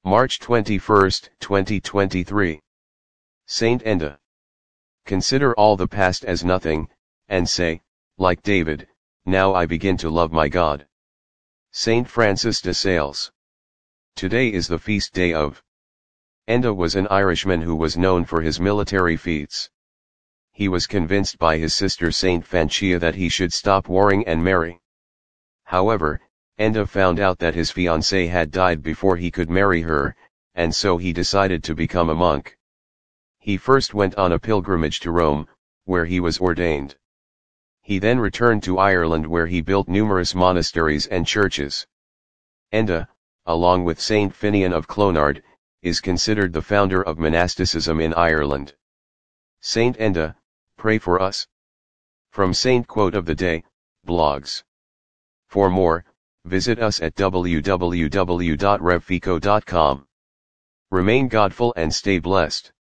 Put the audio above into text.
March 21, 2023. Saint Enda. Consider all the past as nothing, and say, like David, now I begin to love my God. Saint Francis de Sales. Today is the feast day of. Enda was an Irishman who was known for his military feats. He was convinced by his sister Saint Fancia that he should stop warring and marry. However, Enda found out that his fiancée had died before he could marry her, and so he decided to become a monk. He first went on a pilgrimage to Rome, where he was ordained. He then returned to Ireland where he built numerous monasteries and churches. Enda, along with Saint Finian of Clonard, is considered the founder of monasticism in Ireland. Saint Enda, pray for us. From Saint Quote of the Day, blogs. For more, visit us at www.revfico.com. Remain godful and stay blessed.